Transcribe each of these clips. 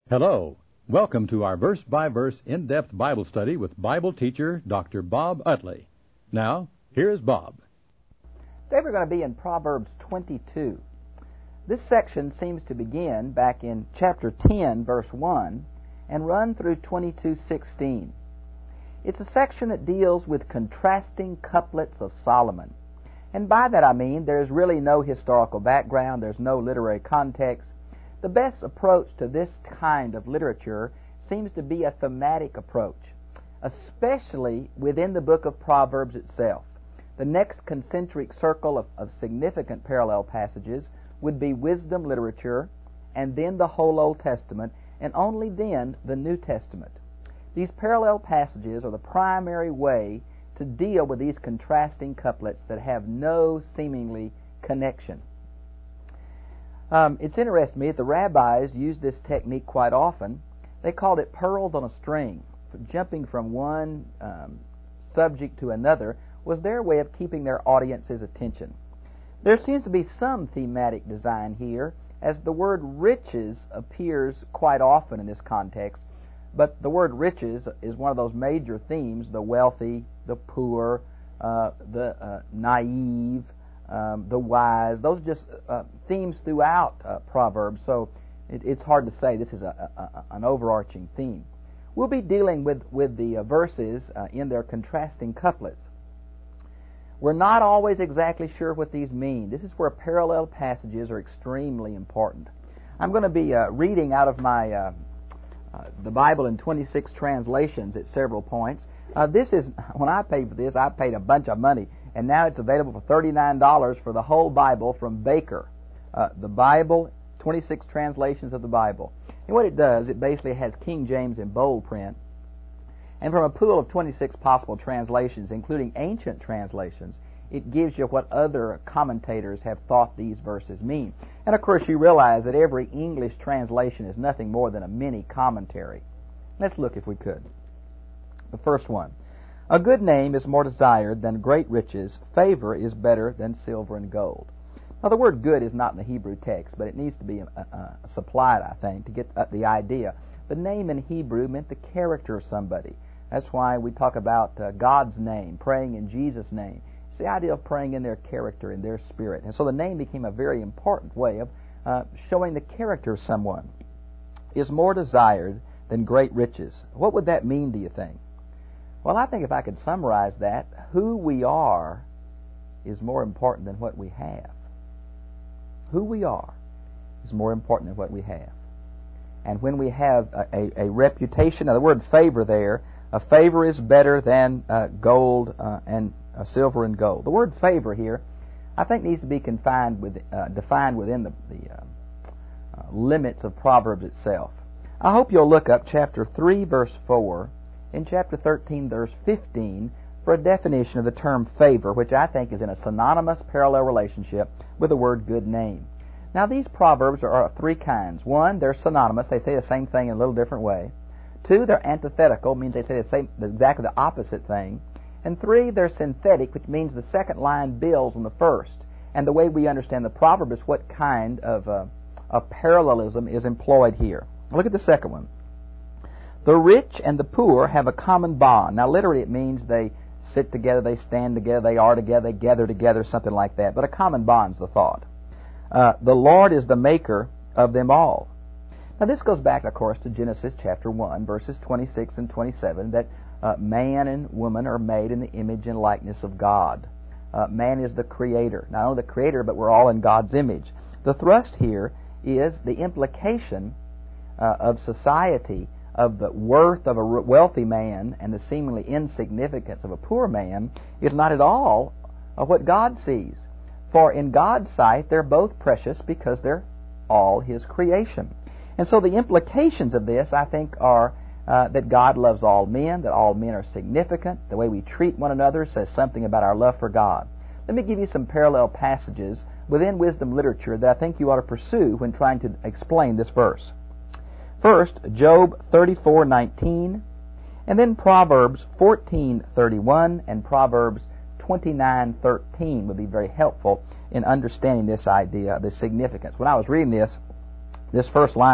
Hello. Welcome to our verse-by-verse in-depth Bible study with Bible teacher Dr. Bob Utley. Now, here's Bob. Today we're going to be in Proverbs 22. This section seems to begin back in chapter 10, verse 1, and run through 22:16. It's a section that deals with contrasting couplets of Solomon. And by that I mean there's really no historical background, there's no literary context. The best approach to this kind of literature seems to be a thematic approach, especially within the book of Proverbs itself. The next concentric circle of significant parallel passages would be wisdom literature, and then the whole Old Testament, and only then the New Testament. These parallel passages are the primary way to deal with these contrasting couplets that have no seemingly connection. It's interesting to me that the rabbis used this technique quite often. They called it pearls on a string. Jumping from one subject to another was their way of keeping their audience's attention. There seems to be some thematic design here, as the word riches appears quite often in this context, but the word riches is one of those major themes: the wealthy, the poor, the naive, the wise. Those are just themes throughout Proverbs, so it's hard to say this is an overarching theme. We'll be dealing with the verses in their contrasting couplets. We're not always exactly sure what these mean. This is where parallel passages are extremely important. I'm going to be reading out of my the Bible in 26 translations at several points. This is, when I paid for this, I paid a bunch of money, and now it's available for $39 for the whole Bible from Baker. The Bible, 26 translations of the Bible. And what it does, it basically has King James in bold print, and from a pool of 26 possible translations, including ancient translations, it gives you what other commentators have thought these verses mean. And of course you realize that every English translation is nothing more than a mini commentary. Let's look if we could. The first one. A good name is more desired than great riches. Favor is better than silver and gold. Now the word good is not in the Hebrew text, but it needs to be supplied, I think, to get the idea. The name in Hebrew meant the character of somebody. That's why we talk about God's name, praying in Jesus' name. It's the idea of praying in their character, in their spirit. And so the name became a very important way of showing the character of someone. Is more desired than great riches. What would that mean, do you think? Well, I think if I could summarize that, who we are is more important than what we have. Who we are is more important than what we have. And when we have a reputation, now the word favor there, a favor is better than gold and silver and gold. The word favor here, I think, needs to be defined within the limits of Proverbs itself. I hope you'll look up chapter 3, verse 4, and chapter 13, verse 15, for a definition of the term favor, which I think is in a synonymous parallel relationship with the word good name. Now, these proverbs are of three kinds. One, they're synonymous. They say the same thing in a little different way. Two, they're antithetical, means they say exactly the opposite thing. And three, they're synthetic, which means the second line builds on the first. And the way we understand the proverb is what kind of parallelism is employed here. Look at the second one. The rich and the poor have a common bond. Now, literally, it means they sit together, they stand together, they are together, they gather together, something like that. But a common bond's the thought. The Lord is the maker of them all. Now, this goes back, of course, to Genesis chapter 1, verses 26 and 27, that man and woman are made in the image and likeness of God. Man is the creator. Not only the creator, but we're all in God's image. The thrust here is the implication of society, of the worth of a wealthy man and the seemingly insignificance of a poor man is not at all what God sees. For in God's sight, they're both precious because they're all His creation. And so the implications of this, I think, are that God loves all men, that all men are significant. The way we treat one another says something about our love for God. Let me give you some parallel passages within wisdom literature that I think you ought to pursue when trying to explain this verse. First, Job 34:19, and then Proverbs 14:31 and Proverbs 29:13 would be very helpful in understanding this idea, the significance. When I was reading this first line,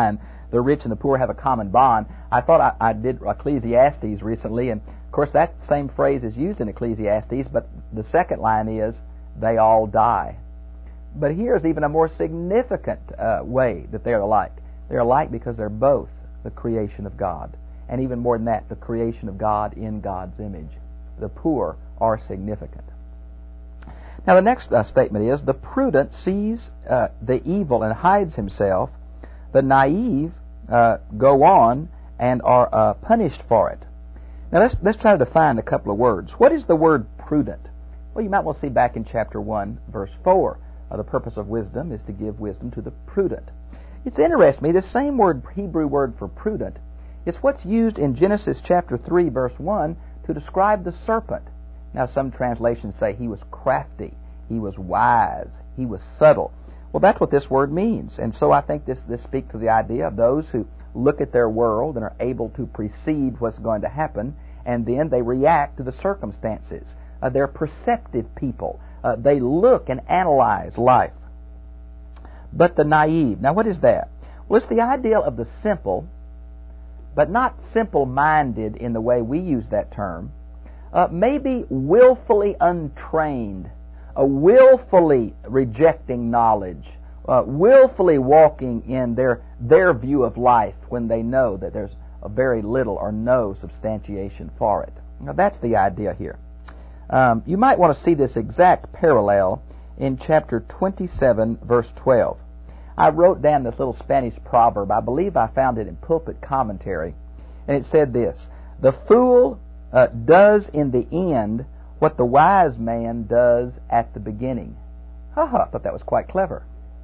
the rich and the poor have a common bond. I thought I did Ecclesiastes recently, and of course that same phrase is used in Ecclesiastes, but the second line is, they all die. But here's even a more significant way that they're alike. They're alike because they're both the creation of God. And even more than that, the creation of God in God's image. The poor are significant. Now the next statement is, the prudent sees the evil and hides himself. The naive go on and are punished for it. Now let's try to define a couple of words. What is the word prudent? Well, you might want to see back in chapter 1, verse 4. The purpose of wisdom is to give wisdom to the prudent. It's interesting to me, the same word, Hebrew word for prudent, is what's used in Genesis chapter 3, verse 1 to describe the serpent. Now some translations say he was crafty, he was wise, he was subtle. Well, that's what this word means. And so I think this speaks to the idea of those who look at their world and are able to precede what's going to happen, and then they react to the circumstances. They're perceptive people. They look and analyze life. But the naive, now what is that? Well, it's the ideal of the simple, but not simple-minded in the way we use that term. Maybe willfully untrained, willfully rejecting knowledge, willfully walking in their view of life when they know that there's very little or no substantiation for it. Now that's the idea here. You might want to see this exact parallel in chapter 27, verse 12. I wrote down this little Spanish proverb. I believe I found it in Pulpit Commentary. And it said this, the fool does in the end what the wise man does at the beginning. I thought that was quite clever.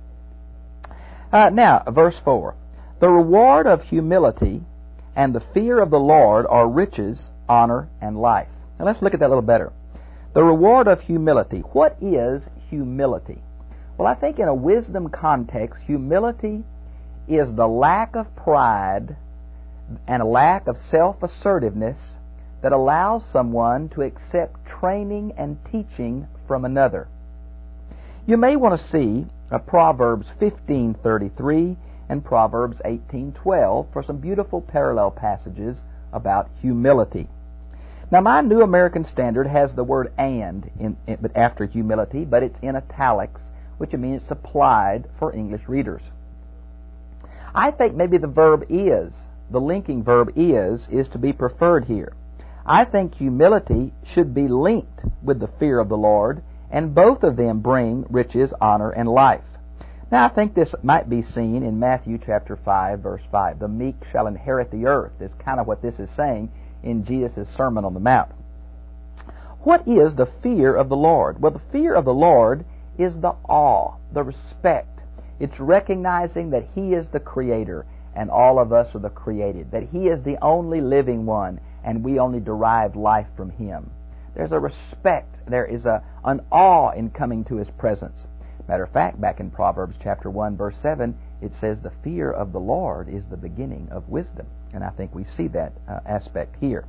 Now, verse 4. The reward of humility and the fear of the Lord are riches, honor, and life. Now let's look at that a little better. The reward of humility. What is humility? Well, I think in a wisdom context, humility is the lack of pride and a lack of self-assertiveness that allows someone to accept training and teaching from another. You may want to see Proverbs 15:33 and Proverbs 18:12 for some beautiful parallel passages about humility. Now, my New American Standard has the word "and" after humility, but it's in italics, which means it's applied for English readers. I think maybe the verb "is," the linking verb "is to be preferred here. I think humility should be linked with the fear of the Lord, and both of them bring riches, honor, and life. Now, I think this might be seen in Matthew chapter 5, verse 5. The meek shall inherit the earth is kind of what this is saying in Jesus' Sermon on the Mount. What is the fear of the Lord? Well, the fear of the Lord is the awe, the respect. It's recognizing that He is the Creator and all of us are the created, that He is the only living one and we only derive life from Him. There's a respect, there is an awe in coming to His presence. Matter of fact, back in Proverbs chapter 1, verse 7, it says the fear of the Lord is the beginning of wisdom. And I think we see that aspect here.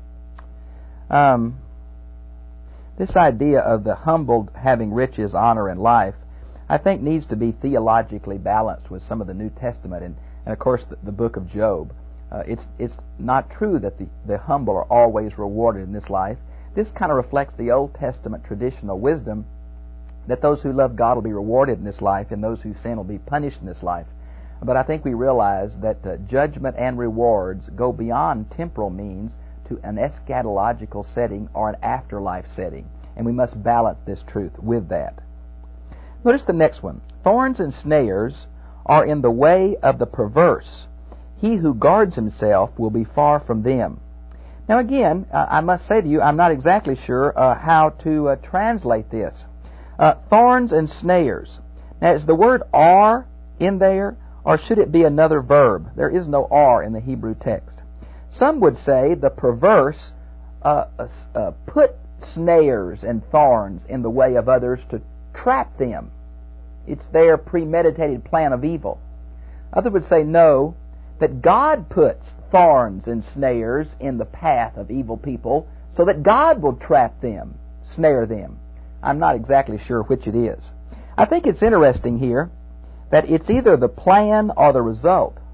This idea of the humbled having riches, honor, and life, I think needs to be theologically balanced with some of the New Testament and of course the book of Job. It's not true that the humble are always rewarded in this life. This kind of reflects the Old Testament traditional wisdom that those who love God will be rewarded in this life and those who sin will be punished in this life. But I think we realize that judgment and rewards go beyond temporal means to an eschatological setting or an afterlife setting. And we must balance this truth with that. Notice the next one. Thorns and snares are in the way of the perverse. He who guards himself will be far from them. Now again, I must say to you, I'm not exactly sure how to translate this. Thorns and snares. Now, is the word "are" in there, or should it be another verb? There is no "are" in the Hebrew text. Some would say the perverse put snares and thorns in the way of others to trap them. It's their premeditated plan of evil. Others would say no, that God puts thorns and snares in the path of evil people so that God will trap them, snare them. I'm not exactly sure which it is. I think it's interesting here that it's either the plan or the result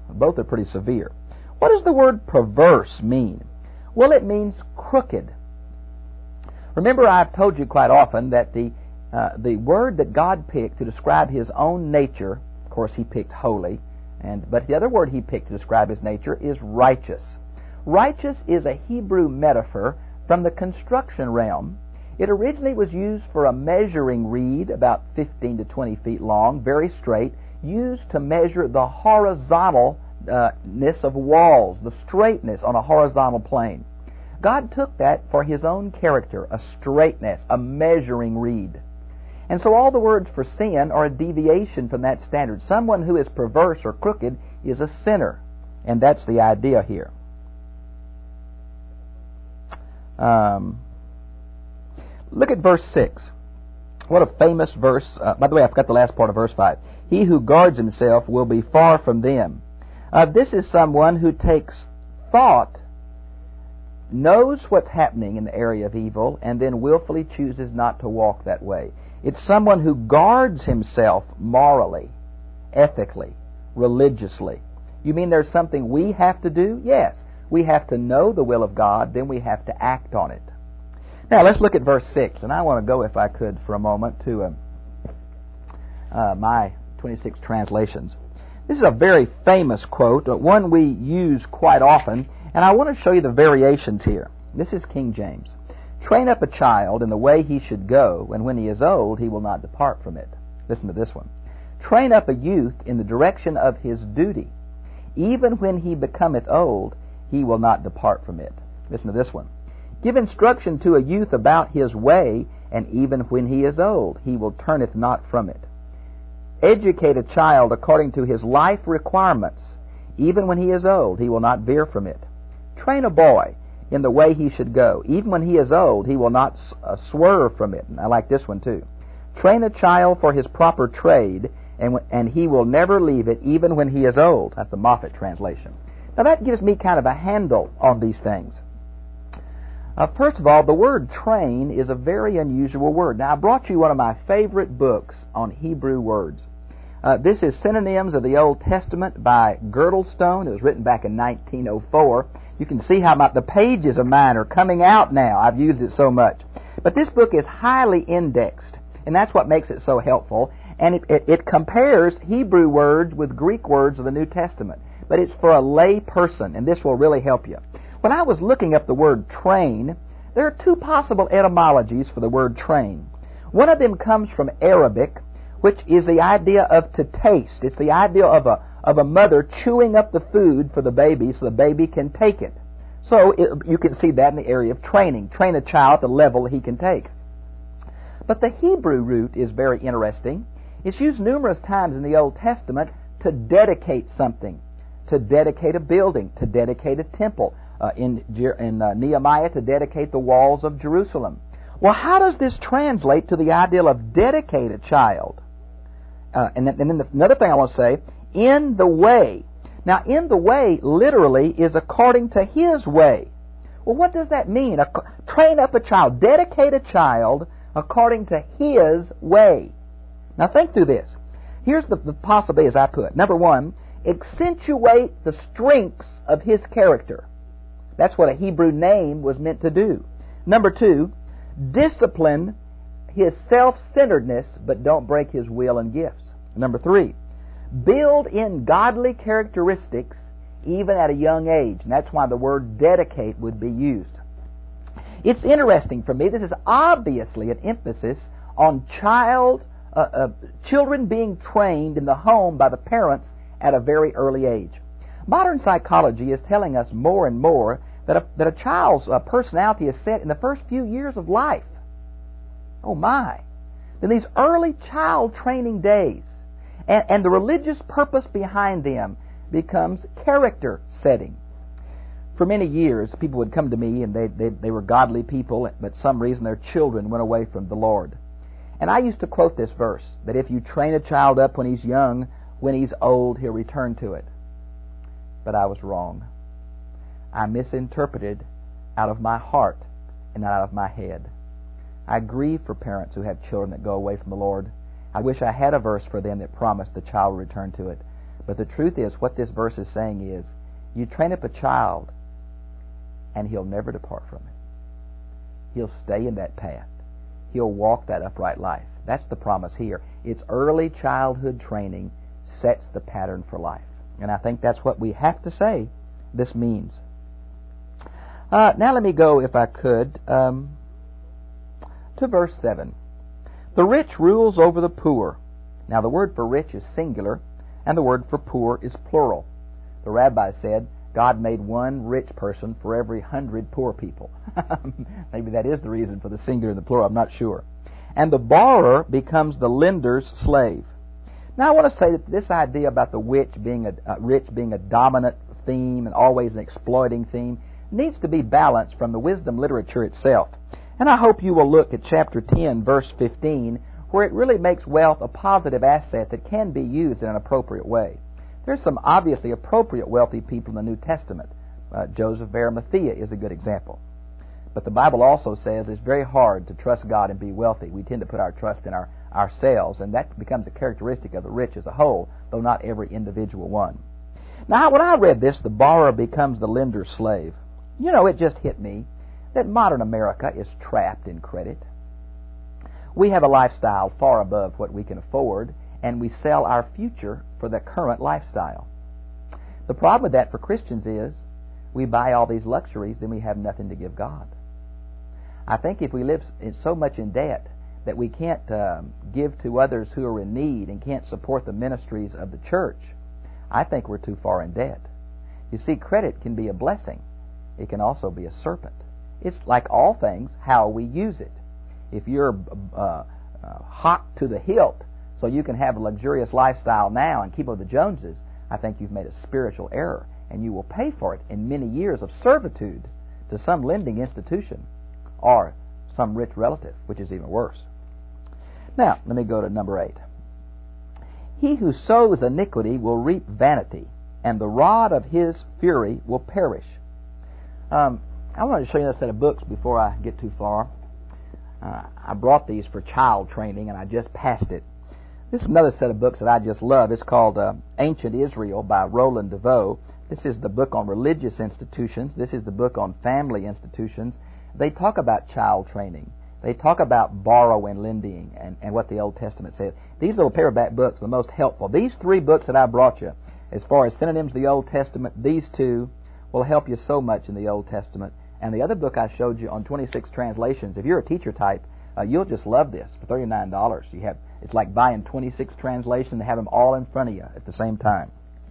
Both are pretty severe. What does the word perverse mean? Well, it means crooked. Remember, I've told you quite often that the word that God picked to describe His own nature, of course He picked holy, but the other word He picked to describe His nature is righteous. Righteous is a Hebrew metaphor from the construction realm. It originally was used for a measuring reed about 15 to 20 feet long, very straight, used to measure the horizontalness of walls, the straightness on a horizontal plane. God took that for His own character, a straightness, a measuring reed. And so all the words for sin are a deviation from that standard. Someone who is perverse or crooked is a sinner, and that's the idea here. Look at verse 6. What a famous verse. By the way, I forgot the last part of verse 5. He who guards himself will be far from them. This is someone who takes thought, knows what's happening in the area of evil, and then willfully chooses not to walk that way. It's someone who guards himself morally, ethically, religiously. You mean there's something we have to do? Yes. We have to know the will of God, then we have to act on it. Now, let's look at verse 6, and I want to go, if I could, for a moment to my 26 translations. This is a very famous quote, one we use quite often, and I want to show you the variations here. This is King James. Train up a child in the way he should go, and when he is old, he will not depart from it. Listen to this one. Train up a youth in the direction of his duty. Even when he becometh old, he will not depart from it. Listen to this one. Give instruction to a youth about his way, and even when he is old, he will turneth not from it. Educate a child according to his life requirements. Even when he is old, he will not veer from it. Train a boy in the way he should go. Even when he is old, he will not swerve from it. And I like this one too. Train a child for his proper trade, and he will never leave it even when he is old. That's the Moffat translation. Now that gives me kind of a handle on these things. First of all, the word train is a very unusual word. Now I brought you one of my favorite books on Hebrew words. This is Synonyms of the Old Testament by Girdlestone. It was written back in 1904. You can see how the pages of mine are coming out now. I've used it so much. But this book is highly indexed, and that's what makes it so helpful. And it compares Hebrew words with Greek words of the New Testament. But it's for a lay person, and this will really help you. When I was looking up the word train, there are two possible etymologies for the word train. One of them comes from Arabic, which is the idea of to taste. It's the idea of a mother chewing up the food for the baby so the baby can take it. So you can see that in the area of training. Train a child at the level he can take. But the Hebrew root is very interesting. It's used numerous times in the Old Testament to dedicate something, to dedicate a building, to dedicate a temple, in Nehemiah to dedicate the walls of Jerusalem. Well, how does this translate to the idea of dedicate a child? And then another thing I want to say, in the way. Now, in the way literally is according to his way. Well, what does that mean? Train up a child, dedicate a child according to his way. Now, think through this. Here's the possibilities I put. Number one, accentuate the strengths of his character. That's what a Hebrew name was meant to do. Number two, discipline his self-centeredness, but don't break his will and gifts. Number three, build in godly characteristics even at a young age. And that's why the word dedicate would be used. It's interesting for me. This is obviously an emphasis on children being trained in the home by the parents at a very early age. Modern psychology is telling us more and more that a child's personality is set in the first few years of life. Oh my! In these early child training days, and the religious purpose behind them becomes character setting. For many years, people would come to me and they were godly people, but for some reason their children went away from the Lord. And I used to quote this verse, that if you train a child up when he's young, when he's old, he'll return to it. But I was wrong. I misinterpreted out of my heart and not out of my head. I grieve for parents who have children that go away from the Lord. I wish I had a verse for them that promised the child will return to it. But the truth is, what this verse is saying is, you train up a child, and he'll never depart from it. He'll stay in that path. He'll walk that upright life. That's the promise here. It's early childhood training sets the pattern for life. And I think that's what we have to say this means. Now let me go, if I could, to verse 7. The rich rules over the poor. Now the word for rich is singular, and the word for poor is plural. The rabbi said, God made one rich person for every 100 poor people. Maybe that is the reason for the singular and the plural, I'm not sure. And the borrower becomes the lender's slave. Now I want to say that this idea about the rich being a dominant theme and always an exploiting theme needs to be balanced from the wisdom literature itself. And I hope you will look at chapter 10, verse 15, where it really makes wealth a positive asset that can be used in an appropriate way. There's some obviously appropriate wealthy people in the New Testament. Joseph of Arimathea is a good example. But the Bible also says it's very hard to trust God and be wealthy. We tend to put our trust in ourselves, and that becomes a characteristic of the rich as a whole, though not every individual one. Now, when I read this, the borrower becomes the lender's slave. You know, it just hit me that modern America is trapped in credit. We have a lifestyle far above what we can afford, and we sell our future for the current lifestyle. The problem with that for Christians is we buy all these luxuries, then we have nothing to give God. I think if we live so much in debt that we can't give to others who are in need and can't support the ministries of the church, I think we're too far in debt. You see, credit can be a blessing. It can also be a serpent. It's like all things, how we use it. If you're hot to the hilt so you can have a luxurious lifestyle now and keep up with the Joneses, I think you've made a spiritual error, and you will pay for it in many years of servitude to some lending institution or some rich relative, which is even worse. Now, let me go to number 8. He who sows iniquity will reap vanity, and the rod of his fury will perish. I want to show you a set of books before I get too far. I brought these for child training, and I just passed it. This is another set of books that I just love. It's called Ancient Israel by Roland DeVoe. This is the book on religious institutions. This is the book on family institutions. They talk about child training. They talk about borrow and lending and what the Old Testament says. These little paperback books are the most helpful. These 3 books that I brought you, as far as synonyms of the Old Testament, these 2 will help you so much in the Old Testament. And the other book I showed you on 26 translations, if you're a teacher type, you'll just love this for $39. It's like buying 26 translations and have them all in front of you at the same time.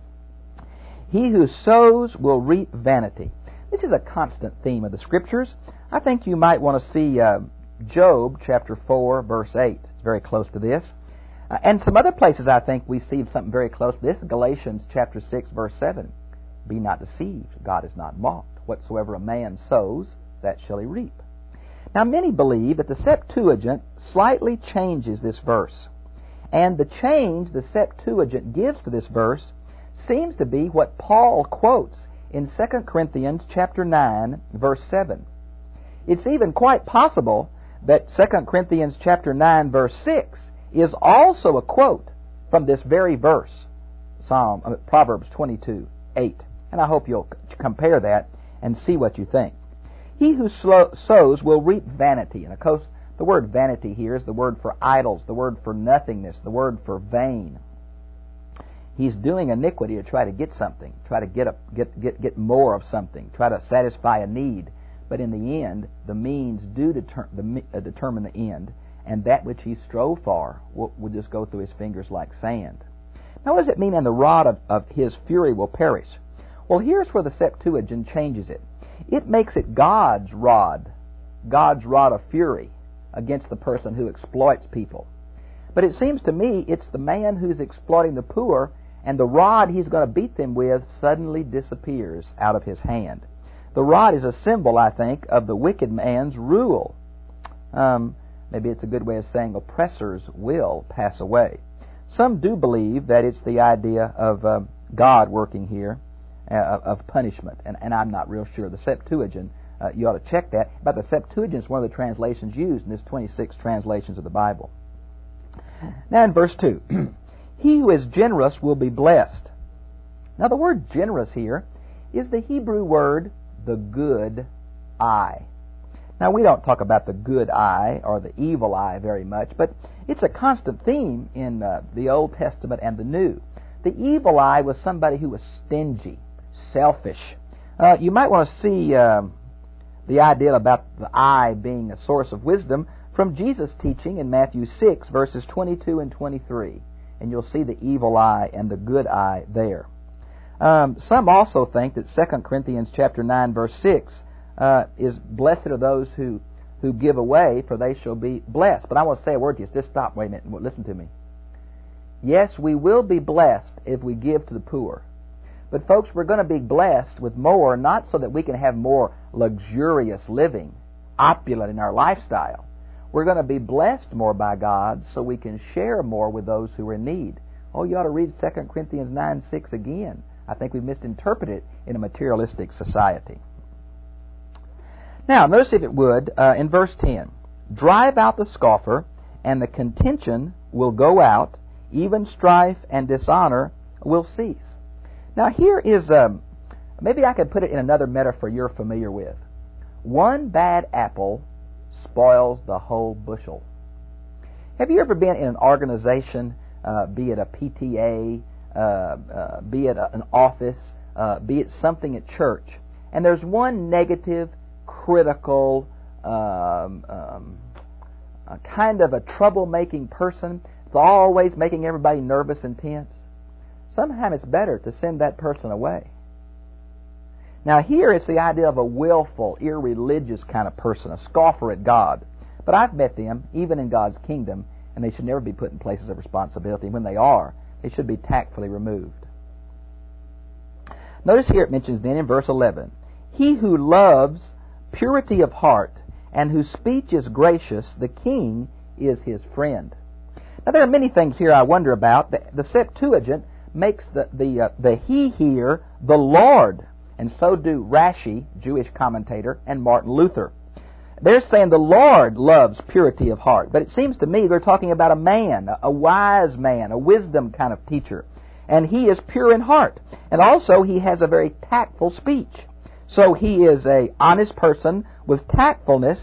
He who sows will reap vanity. This is a constant theme of the Scriptures. I think you might want to see Job chapter 4, verse 8. It's very close to this. And some other places I think we see something very close to this. Galatians chapter 6, verse 7. Be not deceived, God is not mocked. Whatsoever a man sows, that shall he reap. Now many believe that the Septuagint slightly changes this verse. And the change the Septuagint gives to this verse seems to be what Paul quotes in 2 Corinthians chapter 9, verse 7. It's even quite possible that 2 Corinthians chapter 9, verse 6 is also a quote from this very verse, Proverbs 22, 8. And I hope you'll compare that and see what you think. He who sows will reap vanity. And of course, the word vanity here is the word for idols, the word for nothingness, the word for vain. He's doing iniquity to try to get something, try to get more of something, try to satisfy a need. But in the end, the means do determine the end, and that which he strove for will just go through his fingers like sand. Now, what does it mean, and the rod of his fury will perish? Well, here's where the Septuagint changes it. It makes it God's rod of fury against the person who exploits people. But it seems to me it's the man who's exploiting the poor, and the rod he's going to beat them with suddenly disappears out of his hand. The rod is a symbol, I think, of the wicked man's rule. Maybe it's a good way of saying oppressors will pass away. Some do believe that it's the idea of God working here, of punishment, and I'm not real sure. The Septuagint, you ought to check that. But the Septuagint is one of the translations used in this 26 translations of the Bible. Now in verse 2, he who is generous will be blessed, Now the word generous here is the Hebrew word the good eye. Now we don't talk about the good eye or the evil eye very much, but it's a constant theme in the Old Testament and the New. The evil eye was somebody who was stingy, selfish. You might want to see the idea about the eye being a source of wisdom from Jesus' teaching in Matthew 6, verses 22 and 23. And you'll see the evil eye and the good eye there. Some also think that 2 Corinthians chapter 9, verse 6 is blessed are those who give away, for they shall be blessed. But I want to say a word to you. Just stop. Wait a minute. Listen to me. Yes, we will be blessed if we give to the poor. But folks, we're going to be blessed with more, not so that we can have more luxurious living, opulent in our lifestyle. We're going to be blessed more by God so we can share more with those who are in need. Oh, you ought to read 2 Corinthians 9:6 again. I think we've misinterpreted it in a materialistic society. Now, notice if it would, in verse 10, drive out the scoffer, and the contention will go out, even strife and dishonor will cease. Now, here is, maybe I could put it in another metaphor you're familiar with. One bad apple spoils the whole bushel. Have you ever been in an organization, be it a PTA, be it an office, be it something at church, and there's one negative, critical, kind of a troublemaking person that's always making everybody nervous and tense? Sometimes it's better to send that person away. Now here it's the idea of a willful, irreligious kind of person, a scoffer at God. But I've met them, even in God's kingdom, and they should never be put in places of responsibility. When they are, they should be tactfully removed. Notice here it mentions then in verse 11, he who loves purity of heart and whose speech is gracious, the king is his friend. Now there are many things here I wonder about. The Septuagint makes the he here the Lord, and so do Rashi, Jewish commentator, and Martin Luther. They're saying the Lord loves purity of heart, but it seems to me they're talking about a man, a wise man, a wisdom kind of teacher, and he is pure in heart, and also he has a very tactful speech. So he is a honest person with tactfulness,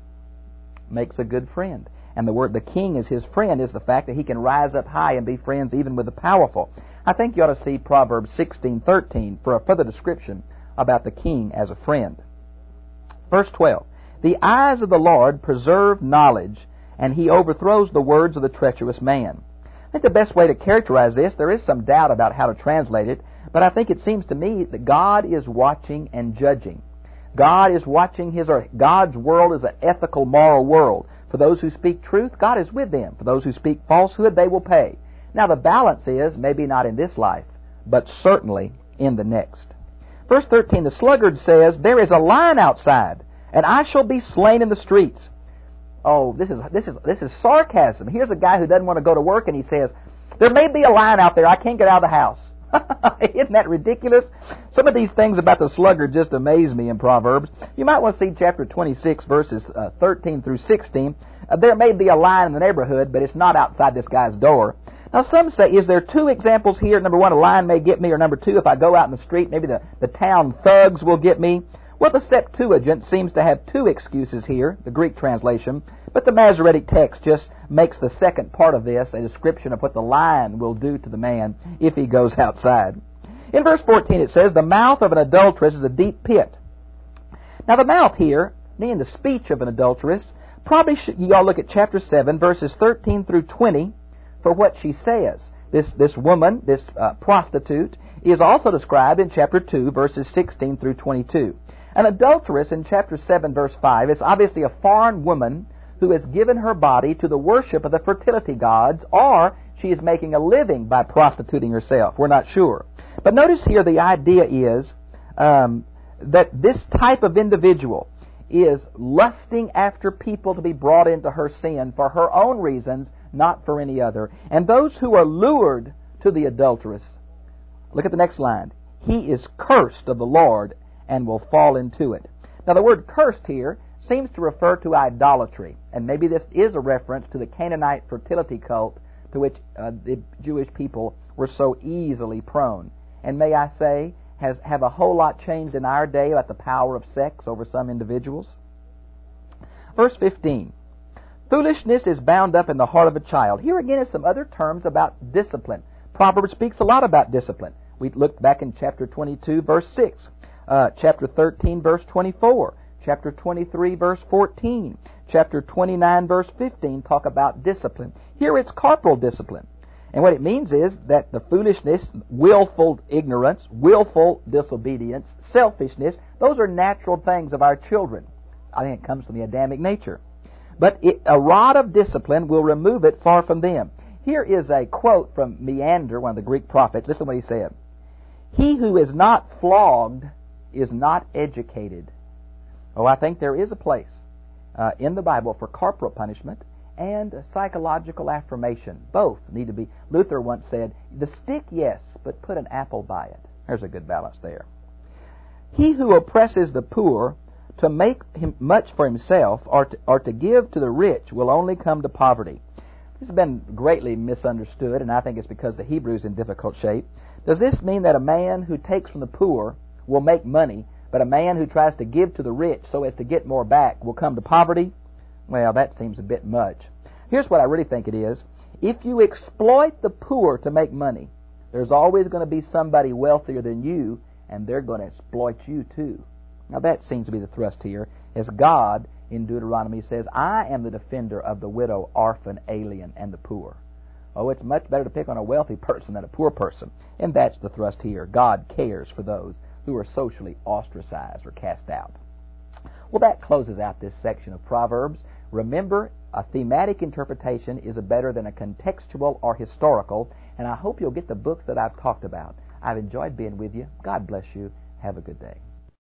makes a good friend. And the word the king is his friend is the fact that he can rise up high and be friends even with the powerful. I think you ought to see Proverbs 16:13 for a further description about the king as a friend. Verse 12, the eyes of the Lord preserve knowledge, and he overthrows the words of the treacherous man. I think the best way to characterize this, there is some doubt about how to translate it, but I think it seems to me that God is watching and judging. God is watching God's world is an ethical, moral world. For those who speak truth, God is with them. For those who speak falsehood, they will pay. Now the balance is, maybe not in this life, but certainly in the next. Verse 13, the sluggard says, there is a lion outside, and I shall be slain in the streets. Oh, this is sarcasm. Here's a guy who doesn't want to go to work, and he says, there may be a lion out there, I can't get out of the house. Isn't that ridiculous? Some of these things about the sluggard just amaze me in Proverbs. You might want to see chapter 26, verses 13 through 16. There may be a lion in the neighborhood, but it's not outside this guy's door. Now some say, is there two examples here? Number one, a lion may get me, or number two, if I go out in the street, maybe the town thugs will get me. Well, the Septuagint seems to have two excuses here, the Greek translation, but the Masoretic text just makes the second part of this a description of what the lion will do to the man if he goes outside. In verse 14 it says, the mouth of an adulteress is a deep pit. Now the mouth here, meaning the speech of an adulteress, probably you all look at chapter 7, verses 13 through 20 for what she says. This woman, this prostitute, is also described in chapter 2, verses 16 through 22. An adulteress in chapter 7, verse 5 is obviously a foreign woman who has given her body to the worship of the fertility gods, or she is making a living by prostituting herself. We're not sure. But notice here the idea is that this type of individual is lusting after people to be brought into her sin for her own reasons, not for any other. And those who are lured to the adulteress, look at the next line, he is cursed of the Lord and will fall into it. Now the word cursed here seems to refer to idolatry, and maybe this is a reference to the Canaanite fertility cult to which the Jewish people were so easily prone. and may I say, have a whole lot changed in our day about the power of sex over some individuals. Verse 15. Foolishness is bound up in the heart of a child. Here again is some other terms about discipline. Proverbs speaks a lot about discipline. We looked back in chapter 22, verse 6, chapter 13, verse 24, chapter 23, verse 14, chapter 29, verse 15 talk about discipline. Here it's corporal discipline. And what it means is that the foolishness, willful ignorance, willful disobedience, selfishness, those are natural things of our children. I think it comes from the Adamic nature. But a rod of discipline will remove it far from them. Here is a quote from Menander, one of the Greek prophets. Listen to what he said. He who is not flogged is not educated. Oh, I think there is a place in the Bible for corporal punishment and psychological affirmation. Both need to be. Luther once said, the stick, yes, but put an apple by it. There's a good balance there. He who oppresses the poor to make him much for himself or to give to the rich will only come to poverty. This has been greatly misunderstood, and I think it's because the Hebrew is in difficult shape. Does this mean that a man who takes from the poor will make money, but a man who tries to give to the rich so as to get more back will come to poverty? Well, that seems a bit much. Here's what I really think it is. If you exploit the poor to make money, there's always going to be somebody wealthier than you, and they're going to exploit you too. Now that seems to be the thrust here, as God in Deuteronomy says, I am the defender of the widow, orphan, alien, and the poor. Oh, it's much better to pick on a wealthy person than a poor person. And that's the thrust here. God cares for those who are socially ostracized or cast out. Well, that closes out this section of Proverbs. Remember, a thematic interpretation is better than a contextual or historical, and I hope you'll get the books that I've talked about. I've enjoyed being with you. God bless you. Have a good day.